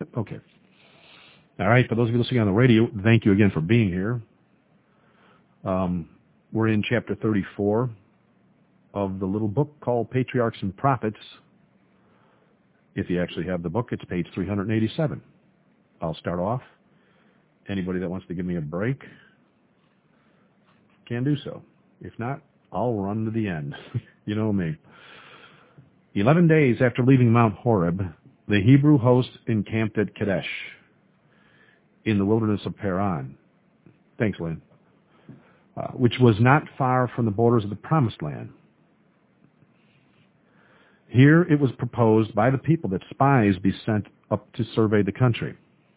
Okay. All right, for those of you listening on the radio, thank you again for being here. We're in chapter 34 of the little book called Patriarchs and Prophets. If you actually have the book, it's page 387. I'll start off. Anybody that wants to give me a break can do so. If not, I'll run to the end. You know me. 11 days after leaving Mount Horeb, the Hebrew host encamped at Kadesh in the wilderness of Paran. Thanks, Lynn. Which was not far from the borders of the Promised Land. Here it was proposed by the people that spies be sent up to survey the country.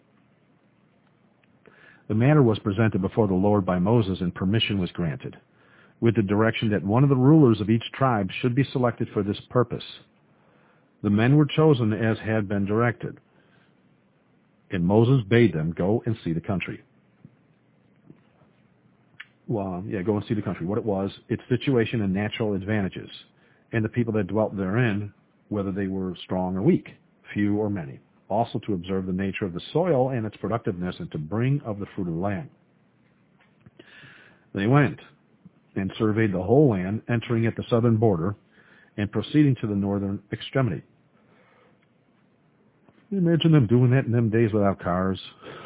The matter was presented before the Lord by Moses, and permission was granted, with the direction that one of the rulers of each tribe should be selected for this purpose. The men were chosen as had been directed, and Moses bade them go and see the country. Well, go and see the country, what it was, its situation and natural advantages, and the people that dwelt therein, whether they were strong or weak, few or many. Also to observe the nature of the soil and its productiveness, and to bring of the fruit of the land. They went and surveyed the whole land, entering at the southern border and proceeding to the northern extremity. Can you imagine them doing that in them days without cars?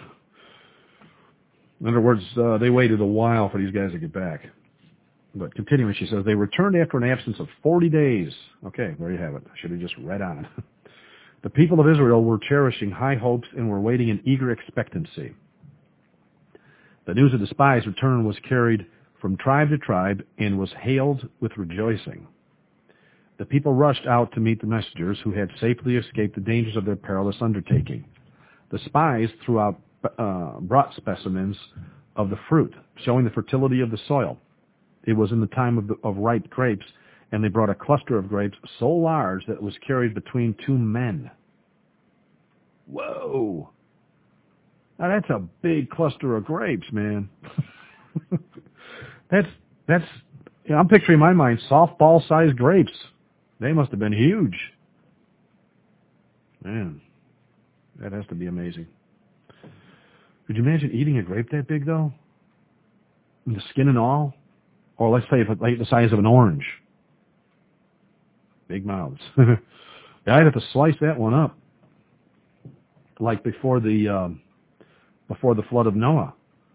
In other words, they waited a while for these guys to get back. But continuing, she says, they returned after an absence of 40 days. Okay, there you have it. I should have just read on. The people of Israel were cherishing high hopes and were waiting in eager expectancy. The news of the spies' return was carried from tribe to tribe and was hailed with rejoicing. The people rushed out to meet the messengers who had safely escaped the dangers of their perilous undertaking. The spies brought specimens of the fruit, showing the fertility of the soil. It was in the time of ripe grapes, and they brought a cluster of grapes so large that it was carried between two men. Whoa! Now that's a big cluster of grapes, man. I'm picturing in my mind softball-sized grapes. They must have been huge. Man, that has to be amazing. Could you imagine eating a grape that big, though? The skin and all? Or let's say like the size of an orange. Big mouths. I'd have to slice that one up. Like before the flood of Noah.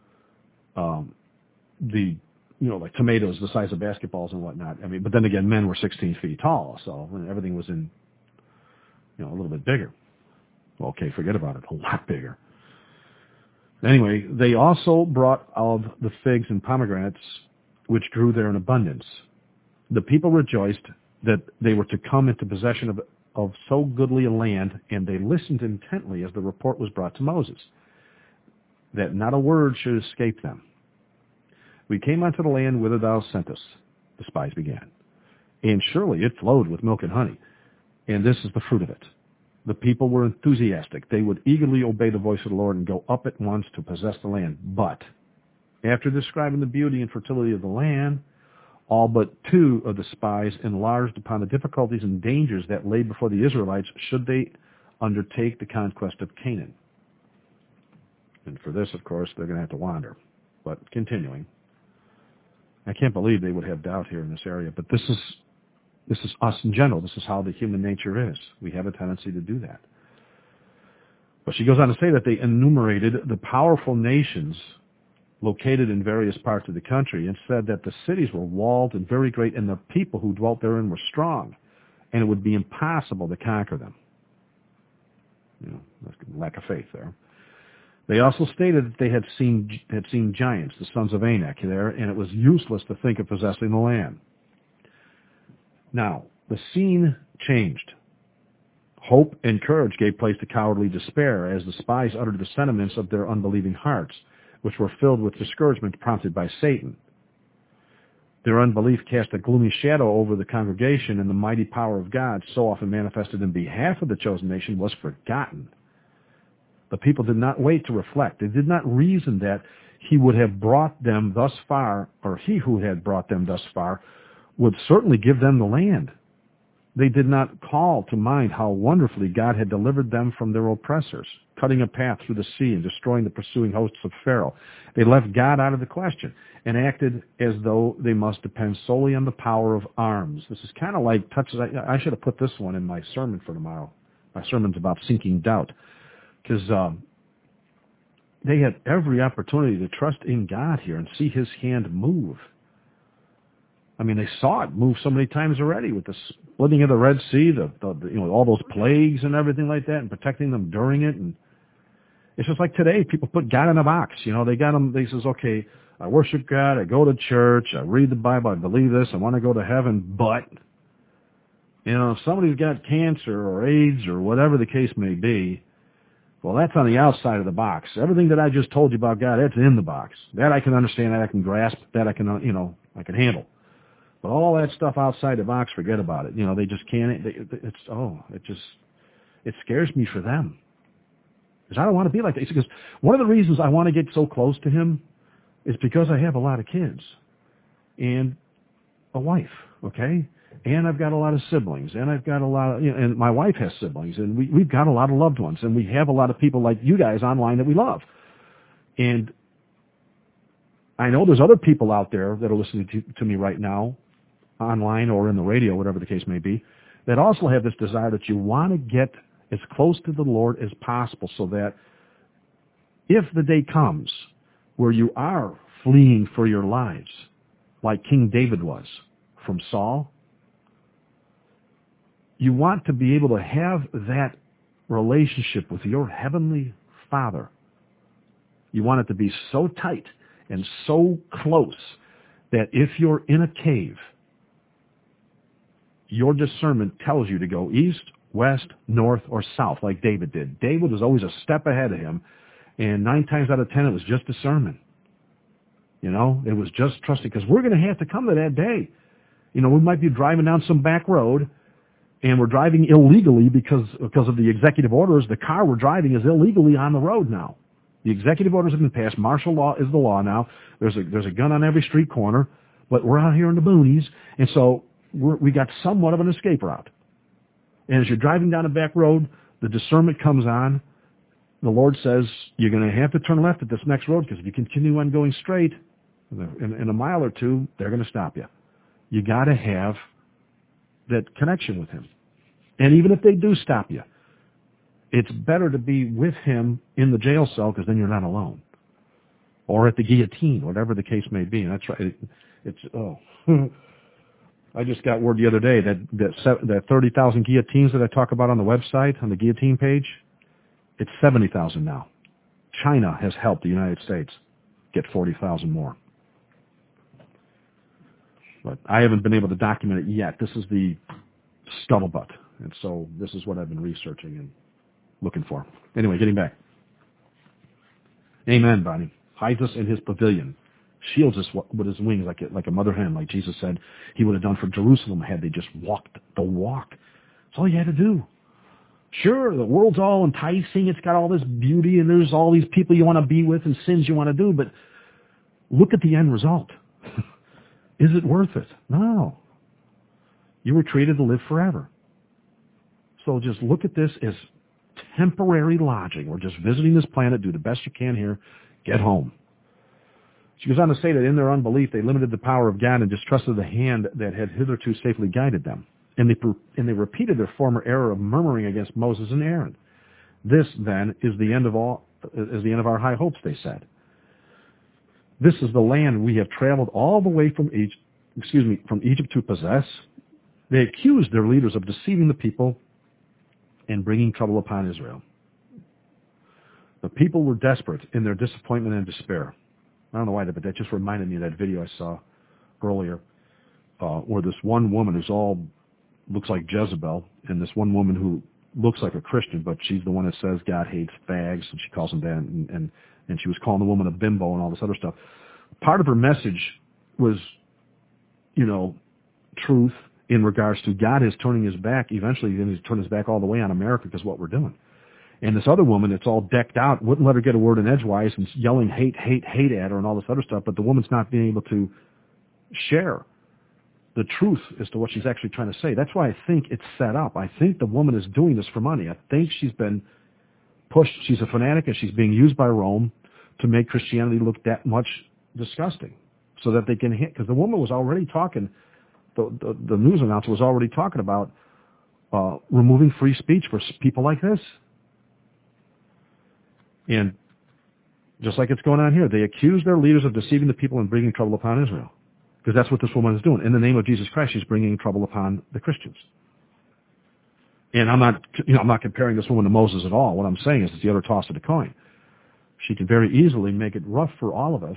Like tomatoes the size of basketballs and whatnot. I mean, but then again, men were 16 feet tall, so everything was in, a little bit bigger. Well, okay, forget about it. A lot bigger. Anyway, they also brought of the figs and pomegranates, which grew there in abundance. The people rejoiced that they were to come into possession of so goodly a land, and they listened intently as the report was brought to Moses, that not a word should escape them. We came unto the land whither thou sentest, the spies began, and surely it flowed with milk and honey, and this is the fruit of it. The people were enthusiastic. They would eagerly obey the voice of the Lord and go up at once to possess the land. But after describing the beauty and fertility of the land, all but two of the spies enlarged upon the difficulties and dangers that lay before the Israelites should they undertake the conquest of Canaan. And for this, of course, they're going to have to wander. But continuing, I can't believe they would have doubt here in this area, but this is us in general. This is how the human nature is. We have a tendency to do that. But she goes on to say that they enumerated the powerful nations located in various parts of the country and said that the cities were walled and very great, and the people who dwelt therein were strong, and it would be impossible to conquer them. Lack of faith there. They also stated that they had seen giants, the sons of Anak, there, and it was useless to think of possessing the land. Now, the scene changed. Hope and courage gave place to cowardly despair as the spies uttered the sentiments of their unbelieving hearts, which were filled with discouragement prompted by Satan. Their unbelief cast a gloomy shadow over the congregation, and the mighty power of God, so often manifested in behalf of the chosen nation, was forgotten. The people did not wait to reflect. They did not reason that he would have brought them thus far, or he who had brought them thus far would certainly give them the land. They did not call to mind how wonderfully God had delivered them from their oppressors. cutting a path through the sea and destroying the pursuing hosts of Pharaoh. They left God out of the question and acted as though they must depend solely on the power of arms. This is kind of like touches. I should have put this one in my sermon for tomorrow. My sermon's about sinking doubt, because they had every opportunity to trust in God here and see His hand move. I mean, they saw it move so many times already with the splitting of the Red Sea, all those plagues and everything like that, and protecting them during it. And it's just like today, people put God in a box. They got them. They says, okay, I worship God, I go to church, I read the Bible, I believe this, I want to go to heaven, but if somebody's got cancer or AIDS or whatever the case may be, well, that's on the outside of the box. Everything that I just told you about God, that's in the box. That I can understand, that I can grasp, that I can, I can handle. But all that stuff outside the box, forget about it. They just can't. It scares me for them. Because I don't want to be like that. Because one of the reasons I want to get so close to Him is because I have a lot of kids and a wife, okay? And I've got a lot of siblings, and I've got a lot of, and my wife has siblings, and we've got a lot of loved ones, and we have a lot of people like you guys online that we love. And I know there's other people out there that are listening to me right now, online or in the radio, whatever the case may be, that also have this desire that you want to get as close to the Lord as possible, so that if the day comes where you are fleeing for your lives, like King David was from Saul, you want to be able to have that relationship with your heavenly Father. You want it to be so tight and so close that if you're in a cave, your discernment tells you to go east, west, north, or south, like David did. David was always a step ahead of him, and 9 times out of 10, it was just discernment. It was just trusting, because we're going to have to come to that day. We might be driving down some back road, and we're driving illegally because of the executive orders. The car we're driving is illegally on the road now. The executive orders have been passed. Martial law is the law now. There's a gun on every street corner, but we're out here in the boonies, and so we got somewhat of an escape route. And as you're driving down a back road, the discernment comes on. The Lord says, you're going to have to turn left at this next road, because if you continue on going straight, in a mile or two, they're going to stop you. You got to have that connection with Him. And even if they do stop you, it's better to be with Him in the jail cell, because then you're not alone. Or at the guillotine, whatever the case may be. And that's right. I just got word the other day that 30,000 guillotines that I talk about on the website, on the guillotine page, it's 70,000 now. China has helped the United States get 40,000 more. But I haven't been able to document it yet. This is the scuttlebutt. And so this is what I've been researching and looking for. Anyway, getting back. Amen, Bonnie. Hides us in His pavilion. Shields us with His wings like a mother hen, like Jesus said He would have done for Jerusalem had they just walked the walk. That's all you had to do. Sure, the world's all enticing. It's got all this beauty, and there's all these people you want to be with and sins you want to do, but look at the end result. Is it worth it? No. You were created to live forever. So just look at this as temporary lodging. We're just visiting this planet, do the best you can here, get home. She goes on to say that in their unbelief, they limited the power of God and distrusted the hand that had hitherto safely guided them. And they repeated their former error of murmuring against Moses and Aaron. This, then, is the end of our high hopes, they said. This is the land we have traveled all the way from Egypt to possess. They accused their leaders of deceiving the people and bringing trouble upon Israel. The people were desperate in their disappointment and despair. I don't know why, but that just reminded me of that video I saw earlier, where this one woman who's all looks like Jezebel, and this one woman who looks like a Christian, but she's the one that says God hates fags, and she calls them that, and she was calling the woman a bimbo and all this other stuff. Part of her message was, truth in regards to God is turning His back. Eventually, He's turn His back all the way on America because of what we're doing. And this other woman that's all decked out wouldn't let her get a word in edgewise and yelling hate, hate, hate at her and all this other stuff, but the woman's not being able to share the truth as to what she's actually trying to say. That's why I think it's set up. I think the woman is doing this for money. I think she's been pushed. She's a fanatic, and she's being used by Rome to make Christianity look that much disgusting, so that they can hit. Because the woman was already talking. The news announcer was already talking about removing free speech for people like this. And just like it's going on here, they accuse their leaders of deceiving the people and bringing trouble upon Israel. Because that's what this woman is doing. In the name of Jesus Christ, she's bringing trouble upon the Christians. And I'm not comparing this woman to Moses at all. What I'm saying is it's the other toss of the coin. She can very easily make it rough for all of us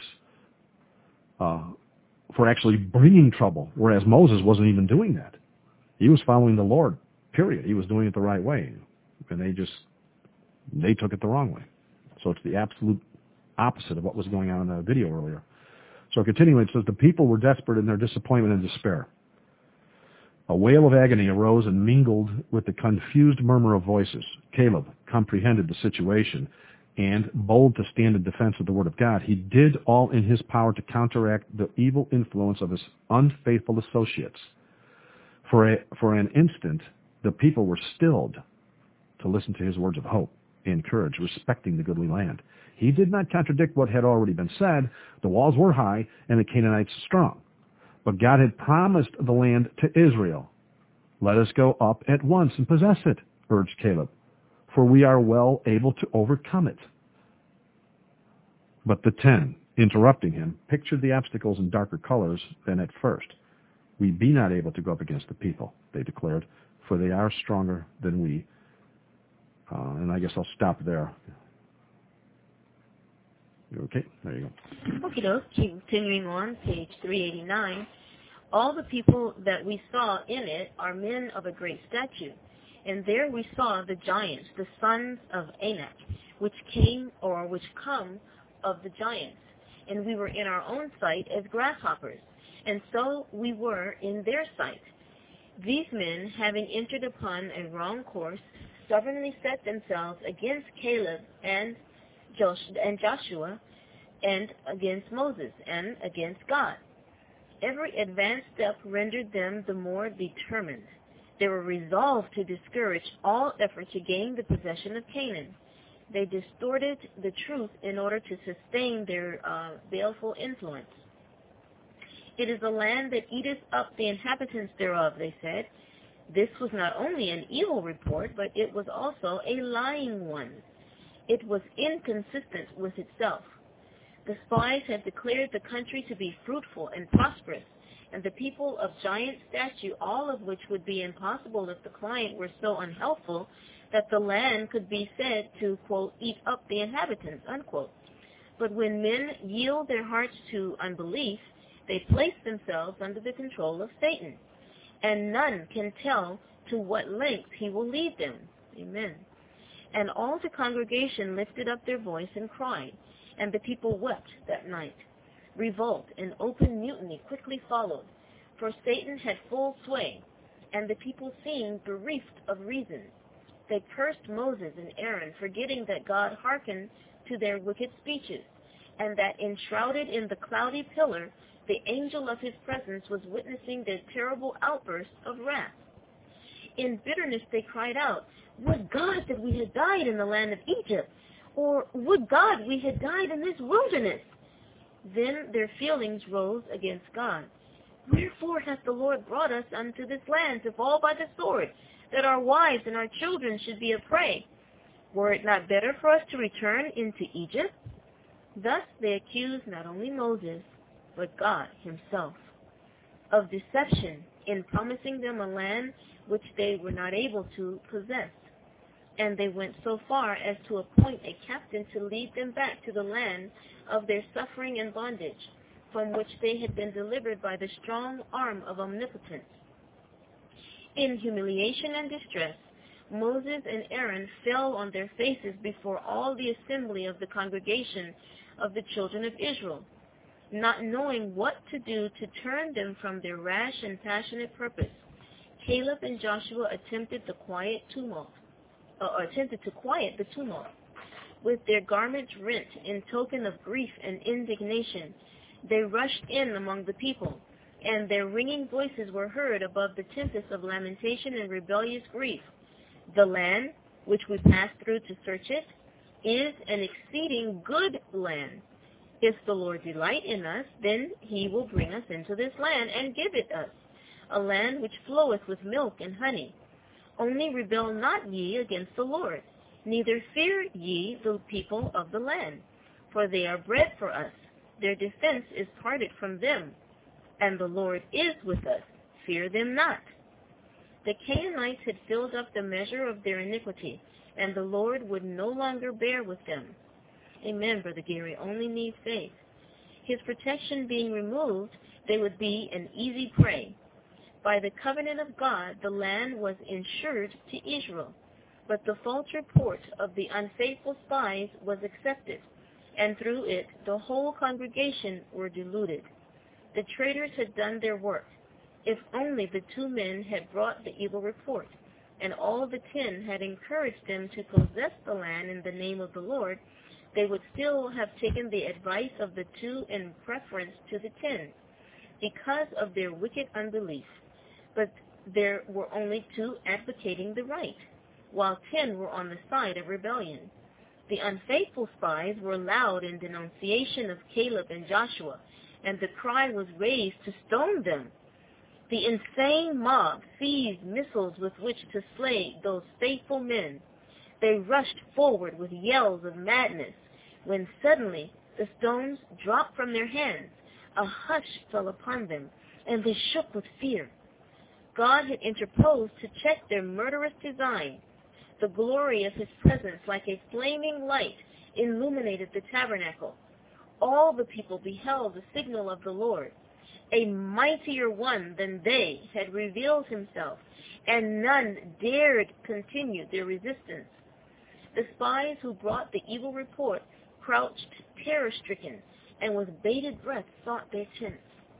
for actually bringing trouble, whereas Moses wasn't even doing that. He was following the Lord, period. He was doing it the right way. And they took it the wrong way. So it's the absolute opposite of what was going on in the video earlier. So continuing, it says, the people were desperate in their disappointment and despair. A wail of agony arose and mingled with the confused murmur of voices. Caleb comprehended the situation, and, bold to stand in defense of the Word of God, he did all in his power to counteract the evil influence of his unfaithful associates. For an instant, the people were stilled to listen to his words of hope and courage, respecting the goodly land. He did not contradict what had already been said. The walls were high, and the Canaanites strong. But God had promised the land to Israel. Let us go up at once and possess it, urged Caleb, for we are well able to overcome it. But the 10, interrupting him, pictured the obstacles in darker colors than at first. We be not able to go up against the people, they declared, for they are stronger than we. And I guess I'll stop there. Okay, there you go. Okay, continuing on, page 389. All the people that we saw in it are men of a great stature. And there we saw the giants, the sons of Anak, which come of the giants. And we were in our own sight as grasshoppers. And so we were in their sight. These men, having entered upon a wrong course, stubbornly set themselves against Caleb and Joshua, and against Moses, and against God. Every advanced step rendered them the more determined. They were resolved to discourage all effort to gain the possession of Canaan. They distorted the truth in order to sustain their baleful influence. It is a land that eateth up the inhabitants thereof, they said. This was not only an evil report, but it was also a lying one. It was inconsistent with itself. The spies had declared the country to be fruitful and prosperous, and the people of giant stature, all of which would be impossible if the client were so unhelpful that the land could be said to, quote, eat up the inhabitants, unquote. But when men yield their hearts to unbelief, they place themselves under the control of Satan, and none can tell to what length he will lead them. Amen. And all the congregation lifted up their voice and cried, and the people wept that night. Revolt and open mutiny quickly followed, for Satan had full sway, and the people seemed bereft of reason. They cursed Moses and Aaron, forgetting that God hearkened to their wicked speeches, and that enshrouded in the cloudy pillar, the angel of his presence was witnessing their terrible outburst of wrath. In bitterness they cried out, "Would God that we had died in the land of Egypt, or would God we had died in this wilderness." Then their feelings rose against God. "Wherefore hath the Lord brought us unto this land to fall by the sword, that our wives and our children should be a prey? Were it not better for us to return into Egypt?" Thus they accused not only Moses, but God himself of deception in promising them a land which they were not able to possess. And they went so far as to appoint a captain to lead them back to the land of their suffering and bondage, from which they had been delivered by the strong arm of omnipotence. In humiliation and distress, Moses and Aaron fell on their faces before all the assembly of the congregation of the children of Israel, not knowing what to do to turn them from their rash and passionate purpose. Caleb and Joshua attempted to quiet the tumult. With their garments rent in token of grief and indignation, they rushed in among the people, and their ringing voices were heard above the tempest of lamentation and rebellious grief. "The land, which we passed through to search it, is an exceeding good land. If the Lord delight in us, then he will bring us into this land and give it us, a land which floweth with milk and honey. Only rebel not ye against the Lord, neither fear ye the people of the land, for they are bread for us. Their defense is parted from them, and the Lord is with us. Fear them not. The Canaanites had filled up the measure of their iniquity, and the Lord would no longer bear with them. Amen, Brother Gary. Only need faith. His protection being removed, they would be an easy prey. By the covenant of God, the land was insured to Israel, but the false report of the unfaithful spies was accepted, and through it the whole congregation were deluded. The traitors had done their work. If only the 2 men had brought the evil report, and all the 10 had encouraged them to possess the land in the name of the Lord, they would still have taken the advice of the 2 in preference to the 10, because of their wicked unbelief. But there were only 2 advocating the right, while 10 were on the side of rebellion. The unfaithful spies were loud in denunciation of Caleb and Joshua, and the cry was raised to stone them. The insane mob seized missiles with which to slay those faithful men. They rushed forward with yells of madness, when suddenly the stones dropped from their hands. A hush fell upon them, and they shook with fear. God had interposed to check their murderous design. The glory of his presence, like a flaming light, illuminated the tabernacle. All the people beheld the signal of the Lord. A mightier one than they had revealed himself, and none dared continue their resistance. The spies who brought the evil report crouched terror-stricken, and with bated breath sought their tents.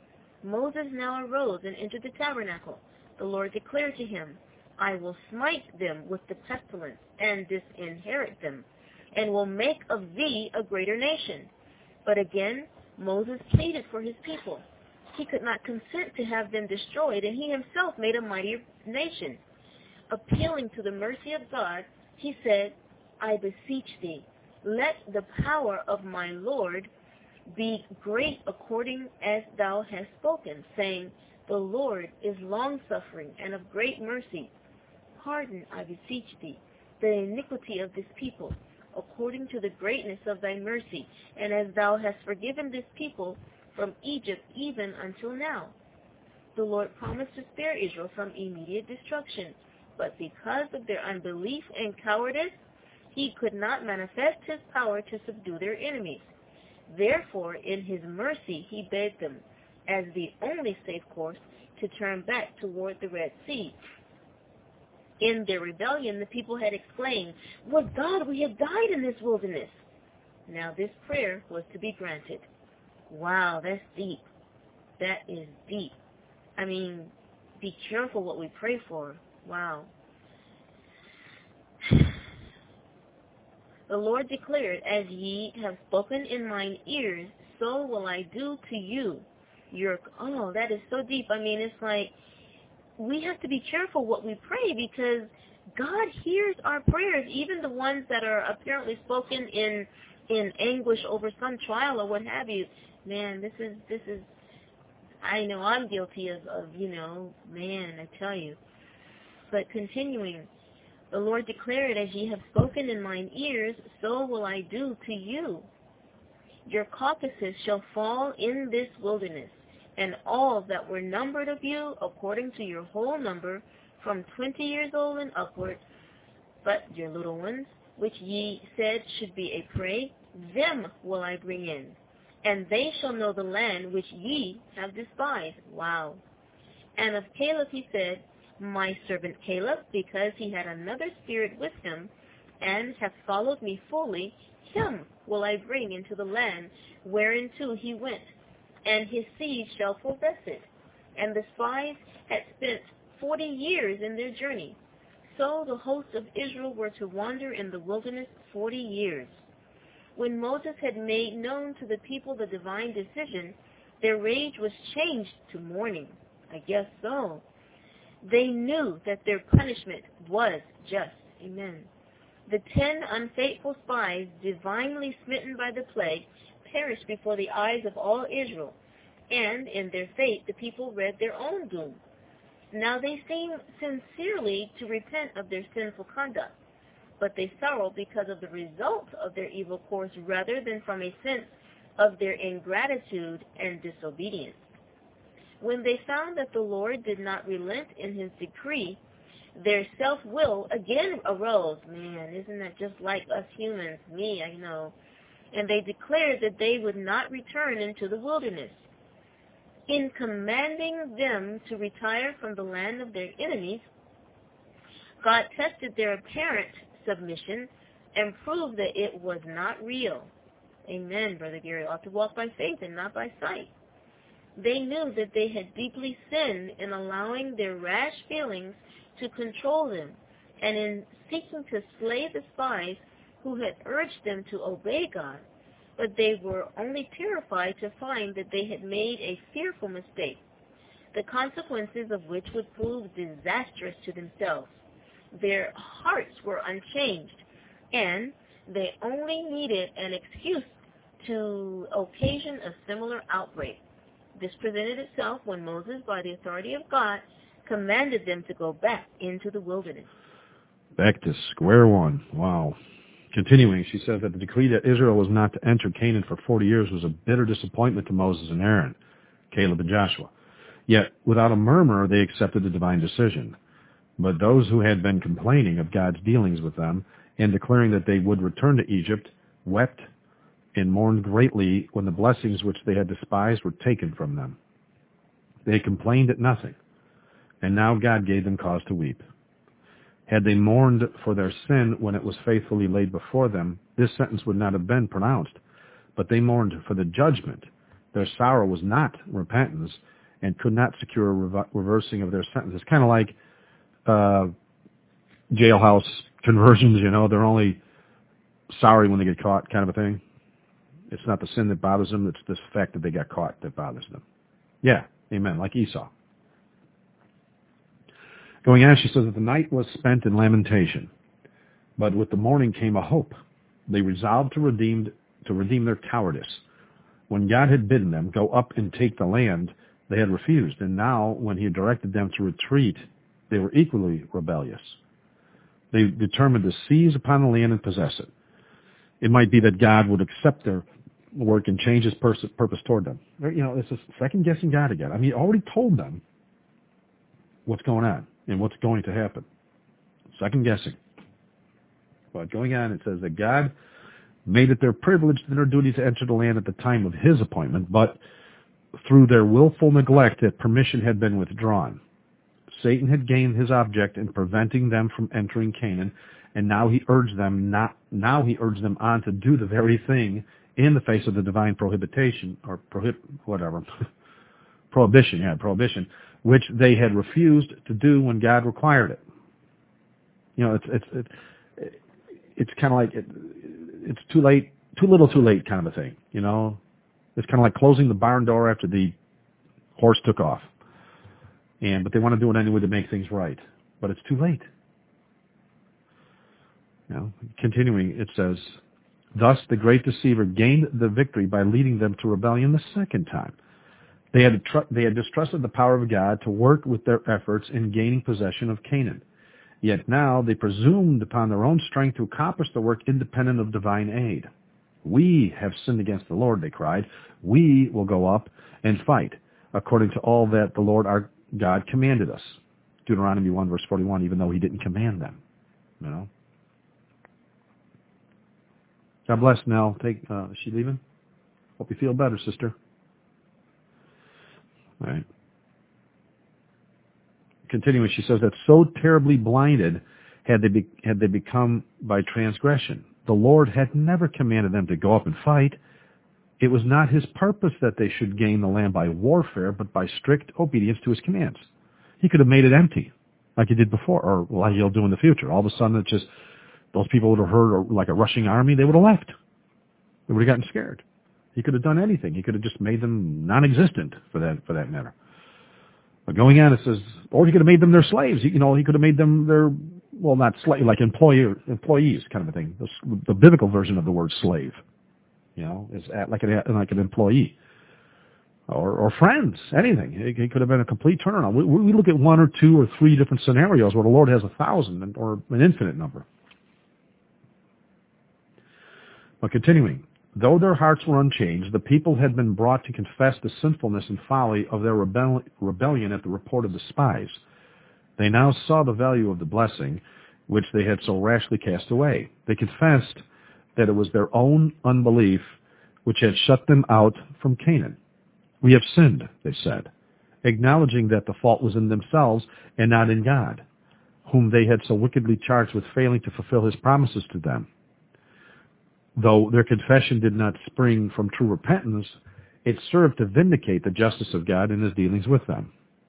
Moses now arose and entered the tabernacle. The Lord declared to him, I will smite them with the pestilence and disinherit them, and will make of thee a greater nation. But again Moses pleaded for his people. He could not consent to have them destroyed, and he himself made a mightier nation. Appealing to the mercy of God, he said, I beseech thee, let the power of my Lord be great according as thou hast spoken, saying, the Lord is long-suffering and of great mercy. Pardon, I beseech thee, the iniquity of this people, according to the greatness of thy mercy, and as thou hast forgiven this people from Egypt even until now. The Lord promised to spare Israel from immediate destruction, but because of their unbelief and cowardice, he could not manifest his power to subdue their enemies. Therefore, in his mercy, he begged them, as the only safe course, to turn back toward the Red Sea. In their rebellion, the people had exclaimed, would God we had died in this wilderness. Now this prayer was to be granted. Wow, that's deep. That is deep. I mean, be careful what we pray for. Wow. The Lord declared, as ye have spoken in mine ears, so will I do to you. That is so deep. I mean, it's like we have to be careful what we pray, because God hears our prayers, even the ones that are apparently spoken in anguish over some trial or what have you. Man, this is I know I'm guilty of, man, I tell you. But continuing, the Lord declared, as ye have spoken in mine ears, so will I do to you. Your carcasses shall fall in this wilderness, and all that were numbered of you, according to your whole number, from 20 years old and upward, but your little ones, which ye said should be a prey, them will I bring in, and they shall know the land which ye have despised. Wow. And of Caleb he said, my servant Caleb, because he had another spirit with him, and hath followed me fully, him will I bring into the land whereinto he went, and his seed shall possess it. And the spies had spent 40 years in their journey. So the hosts of Israel were to wander in the wilderness 40 years. When Moses had made known to the people the divine decision, their rage was changed to mourning. I guess so. They knew that their punishment was just. Amen. The 10 unfaithful spies, divinely smitten by the plague, perished before the eyes of all Israel, and in their fate the people read their own doom. Now they seem sincerely to repent of their sinful conduct, but they sorrow because of the result of their evil course rather than from a sense of their ingratitude and disobedience. When they found that the Lord did not relent in his decree, their self-will again arose. Man, isn't that just like us humans? Me, I know. And they declared that they would not return into the wilderness. In commanding them to retire from the land of their enemies, God tested their apparent submission and proved that it was not real. Amen, Brother Gary. Ought to walk by faith and not by sight. They knew that they had deeply sinned in allowing their rash feelings to control them, and in seeking to slay the spies who had urged them to obey God. But they were only terrified to find that they had made a fearful mistake, the consequences of which would prove disastrous to themselves. Their hearts were unchanged, and they only needed an excuse to occasion a similar outbreak. This presented itself when Moses, by the authority of God, commanded them to go back into the wilderness. Back to square one. Wow. Continuing, she says that the decree that Israel was not to enter Canaan for 40 years was a bitter disappointment to Moses and Aaron, Caleb and Joshua. Yet, without a murmur, they accepted the divine decision. But those who had been complaining of God's dealings with them and declaring that they would return to Egypt wept and mourned greatly when the blessings which they had despised were taken from them. They complained at nothing, and now God gave them cause to weep. Had they mourned for their sin when it was faithfully laid before them, this sentence would not have been pronounced. But they mourned for the judgment. Their sorrow was not repentance and could not secure a reversing of their sentence. It's kind of like jailhouse conversions, they're only sorry when they get caught, kind of a thing. It's not the sin that bothers them, it's the fact that they got caught that bothers them. Yeah, amen, like Esau. Going on, she says that the night was spent in lamentation, but with the morning came a hope. They resolved to redeem their cowardice. When God had bidden them go up and take the land, they had refused, and now when he had directed them to retreat, they were equally rebellious. They determined to seize upon the land and possess it. It might be that God would accept their work and change his purpose toward them. It's just second-guessing God again. I mean, he already told them what's going on and what's going to happen. Second-guessing. But going on, it says that God made it their privilege and their duty to enter the land at the time of his appointment, but through their willful neglect that permission had been withdrawn. Satan had gained his object in preventing them from entering Canaan, and now he urged them on to do the very thing in the face of the divine prohibition, which they had refused to do when God required it. It's kind of like it's too late, too little, too late, kind of a thing. It's kind of like closing the barn door after the horse took off, but they want to do it anyway to make things right, but it's too late. Continuing, it says, thus the great deceiver gained the victory by leading them to rebellion the second time. They had distrusted the power of God to work with their efforts in gaining possession of Canaan. Yet now they presumed upon their own strength to accomplish the work independent of divine aid. We have sinned against the Lord, they cried. We will go up and fight, according to all that the Lord our God commanded us. Deuteronomy 1, verse 41, even though he didn't command them. God bless, Nell. Is she leaving? Hope you feel better, sister. All right. Continuing, she says that so terribly blinded had they become by transgression. The Lord had never commanded them to go up and fight. It was not his purpose that they should gain the land by warfare, but by strict obedience to his commands. He could have made it empty, like he did before, or like he'll do in the future. All of a sudden, it's just those people would have heard like a rushing army. They would have left. They would have gotten scared. He could have done anything. He could have just made them non-existent for that matter. But going on, it says, or he could have made them their slaves. He could have made them their well, not slave, like employees kind of a thing. The biblical version of the word slave, is like an employee. Or friends, anything. It could have been a complete turnaround. We look at 1 or 2 or 3 different scenarios where the Lord has 1,000 or an infinite number. But continuing, though their hearts were unchanged, the people had been brought to confess the sinfulness and folly of their rebellion at the report of the spies. They now saw the value of the blessing which they had so rashly cast away. They confessed that it was their own unbelief which had shut them out from Canaan. We have sinned, they said, acknowledging that the fault was in themselves and not in God, whom they had so wickedly charged with failing to fulfill his promises to them. Though their confession did not spring from true repentance, it served to vindicate the justice of God in his dealings with them.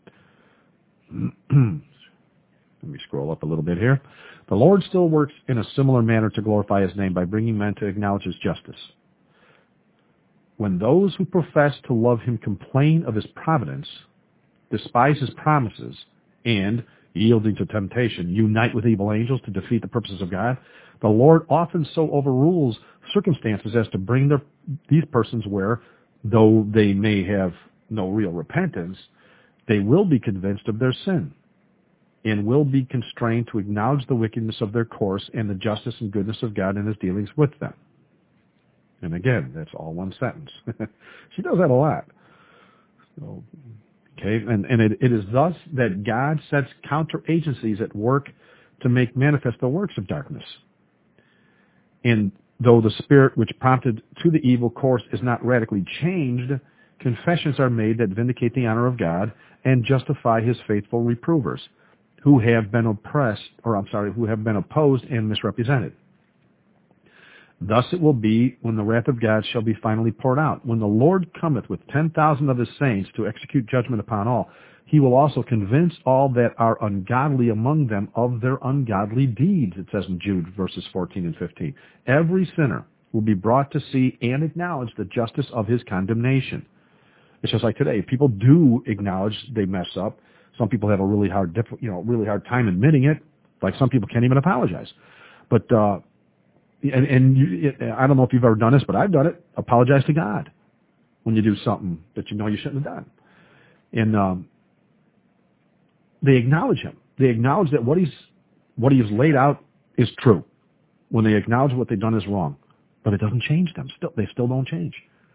Let me scroll up a little bit here. The Lord still works in a similar manner to glorify his name by bringing men to acknowledge his justice. When those who profess to love him complain of his providence, despise his promises, and, yielding to temptation, unite with evil angels to defeat the purposes of God, the Lord often so overrules circumstances as to bring these persons where, though they may have no real repentance, they will be convinced of their sin and will be constrained to acknowledge the wickedness of their course and the justice and goodness of God in his dealings with them. And again, that's all one sentence. She does that a lot. So, okay, and it is thus that God sets counter agencies at work to make manifest the works of darkness. And though the spirit which prompted to the evil course is not radically changed, confessions are made that vindicate the honor of God and justify his faithful reprovers, who have been opposed and misrepresented. Thus it will be when the wrath of God shall be finally poured out. When the Lord cometh with 10,000 of his saints to execute judgment upon all, he will also convince all that are ungodly among them of their ungodly deeds, it says in Jude verses 14 and 15. Every sinner will be brought to see and acknowledge the justice of his condemnation. It's just like today. People do acknowledge they mess up. Some people have a really hard time admitting it. Like some people can't even apologize. But I don't know if you've ever done this, but I've done it. Apologize to God when you do something that you know you shouldn't have done. And they acknowledge him. They acknowledge that what he's laid out is true. When they acknowledge what they've done is wrong, but it doesn't change them. They still don't change.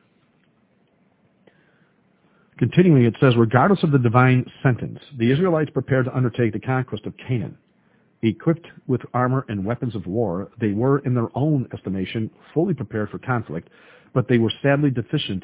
Continuing, it says, regardless of the divine sentence, the Israelites prepared to undertake the conquest of Canaan. Equipped with armor and weapons of war, they were, in their own estimation, fully prepared for conflict, but they were sadly deficient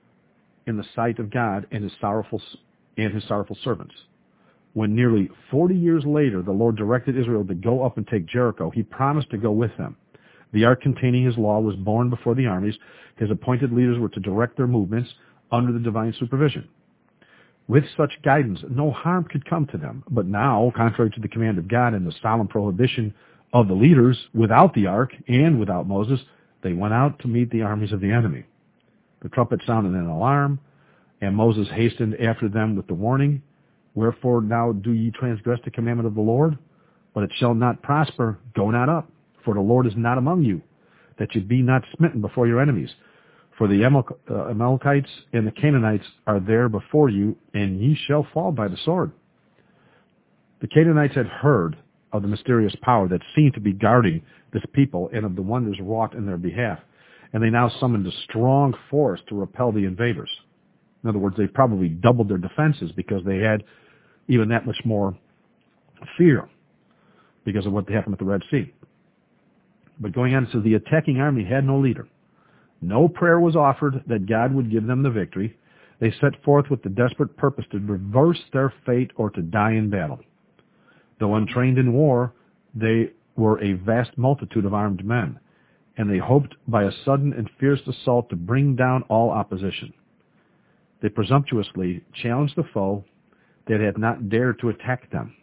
in the sight of God and his sorrowful servants. When nearly 40 years later the Lord directed Israel to go up and take Jericho, he promised to go with them. The ark containing his law was borne before the armies. His appointed leaders were to direct their movements under the divine supervision. With such guidance, no harm could come to them. But now, contrary to the command of God and the solemn prohibition of the leaders, without the ark and without Moses, they went out to meet the armies of the enemy. The trumpet sounded an alarm, and Moses hastened after them with the warning, wherefore now do ye transgress the commandment of the Lord? But it shall not prosper, go not up, for the Lord is not among you, that ye be not smitten before your enemies. For the Amalekites and the Canaanites are there before you, and ye shall fall by the sword. The Canaanites had heard of the mysterious power that seemed to be guarding this people and of the wonders wrought in their behalf, and they now summoned a strong force to repel the invaders. In other words, they probably doubled their defenses because they had even that much more fear because of what happened at the Red Sea. But going on, so the attacking army had no leader. No prayer was offered that God would give them the victory. They set forth with the desperate purpose to reverse their fate or to die in battle. Though untrained in war, they were a vast multitude of armed men, and they hoped by a sudden and fierce assault to bring down all opposition. They presumptuously challenged the foe that had not dared to attack them.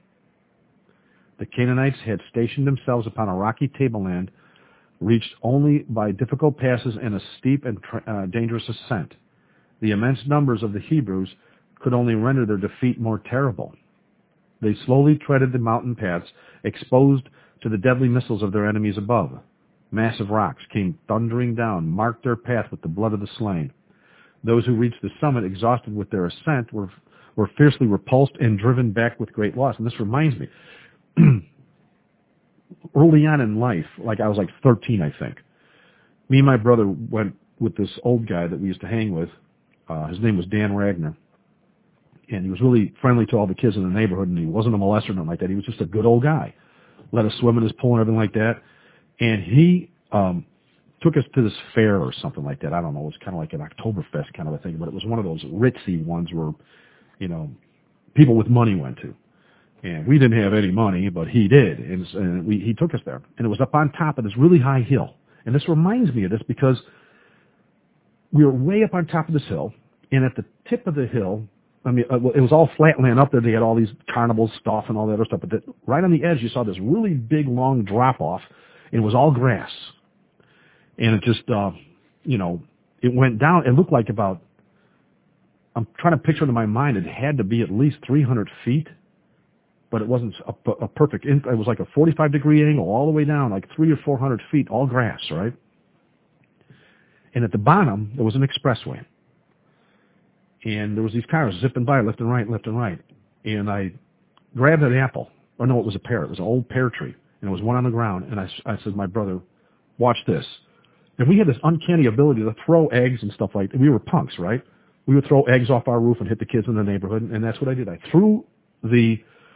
The Canaanites had stationed themselves upon a rocky tableland, reached only by difficult passes and a steep and dangerous ascent. The immense numbers of the Hebrews could only render their defeat more terrible. They slowly treaded the mountain paths, exposed to the deadly missiles of their enemies above. Massive rocks came thundering down, marked their path with the blood of the slain. Those who reached the summit, exhausted with their ascent, were fiercely repulsed and driven back with great loss. And this reminds me, early on in life, like I was like 13, I think, me and my brother went with this old guy that we used to hang with. His name was Dan Ragnar. And he was really friendly to all the kids in the neighborhood, and he wasn't a molester or nothing like that. He was just a good old guy. Let us swim in his pool and everything like that. And he took us to this fair or something like that. I don't know. It was kind of like an Oktoberfest kind of a thing, but it was one of those ritzy ones where, people with money went to. And we didn't have any money, but he did. And he took us there. And it was up on top of this really high hill. And this reminds me of this because we were way up on top of this hill, and at the tip of the hill, it was all flat land up there. They had all these carnival stuff and all that other stuff. But right on the edge, you saw this really big, long drop-off, and it was all grass. And it just, it went down. It looked like about, I'm trying to picture it in my mind, it had to be at least 300 feet. But it wasn't a perfect, it was like a 45-degree angle all the way down, like 300 or 400 feet, all grass, right? And at the bottom, there was an expressway. And there was these cars zipping by left and right, left and right. And I grabbed an apple. Or no, it was a pear. It was an old pear tree. And there was one on the ground. And I said, my brother, watch this. And we had this uncanny ability to throw eggs and stuff like that. We were punks, right? We would throw eggs off our roof and hit the kids in the neighborhood. And that's what I did. I threw the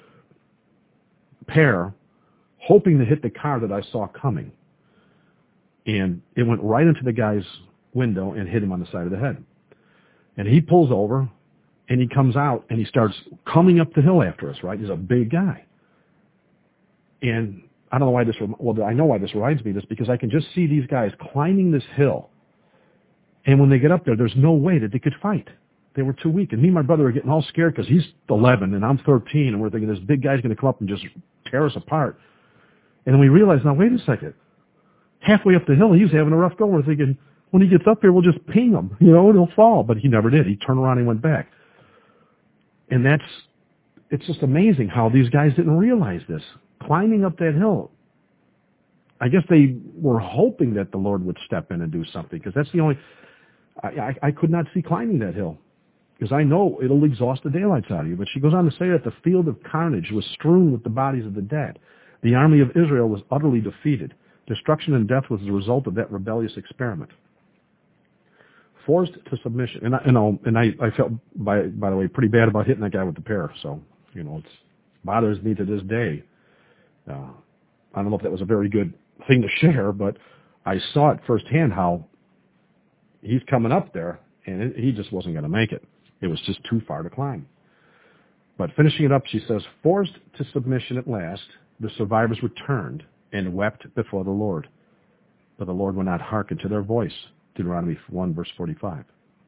pear, hoping to hit the car that I saw coming. And it went right into the guy's window and hit him on the side of the head. And he pulls over, and he comes out, and he starts coming up the hill after us, right? He's a big guy. And I don't know why I know why this reminds me of this, because I can just see these guys climbing this hill. And when they get up there, there's no way that they could fight. They were too weak. And me and my brother are getting all scared because he's 11, and I'm 13, and we're thinking this big guy's going to come up and just tear us apart. And then we realize, now, wait a second. Halfway up the hill, he's having a rough go. We're thinking, when he gets up here, we'll just ping him, and he'll fall. But he never did. He turned around and went back. And it's just amazing how these guys didn't realize this. Climbing up that hill, I guess they were hoping that the Lord would step in and do something, because that's the only, I could not see climbing that hill, because I know it'll exhaust the daylights out of you. But she goes on to say that the field of carnage was strewn with the bodies of the dead. The army of Israel was utterly defeated. Destruction and death was the result of that rebellious experiment. Forced to submission. And I felt, by the way, pretty bad about hitting that guy with the pear. So, it bothers me to this day. I don't know if that was a very good thing to share, but I saw it firsthand how he's coming up there, and he just wasn't going to make it. It was just too far to climb. But finishing it up, she says, forced to submission at last, the survivors returned and wept before the Lord. But the Lord would not hearken to their voice. Deuteronomy 1, verse 45.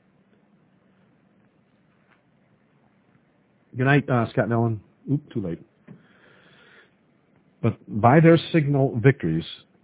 Good night, Scott and Ellen. Oop, too late. But by their signal victory,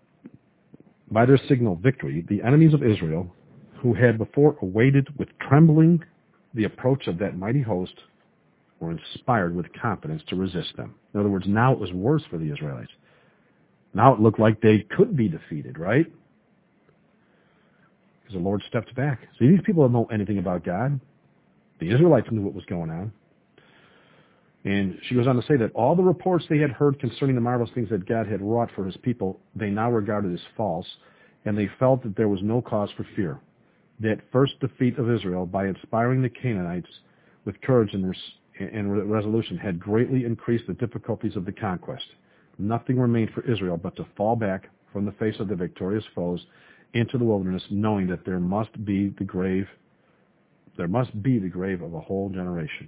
the enemies of Israel, who had before awaited with trembling the approach of that mighty host, were inspired with confidence to resist them. In other words, now it was worse for the Israelites. Now it looked like they could be defeated, right? Because the Lord stepped back. See, these people don't know anything about God. The Israelites knew what was going on. And she goes on to say that all the reports they had heard concerning the marvelous things that God had wrought for his people, they now regarded as false, and they felt that there was no cause for fear. That first defeat of Israel, by inspiring the Canaanites with courage and resolution, had greatly increased the difficulties of the conquest. Nothing remained for Israel but to fall back from the face of the victorious foes into the wilderness, knowing that there must be the grave of a whole generation.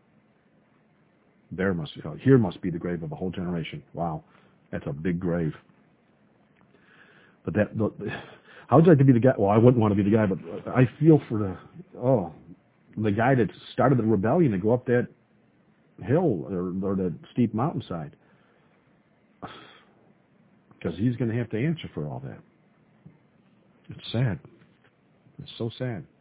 Here must be the grave of a whole generation. Wow, that's a big grave. But how would you like to be the guy? Well, I wouldn't want to be the guy, but I feel for the guy that started the rebellion to go up that hill or that steep mountainside. Because he's going to have to answer for all that. It's sad. It's so sad.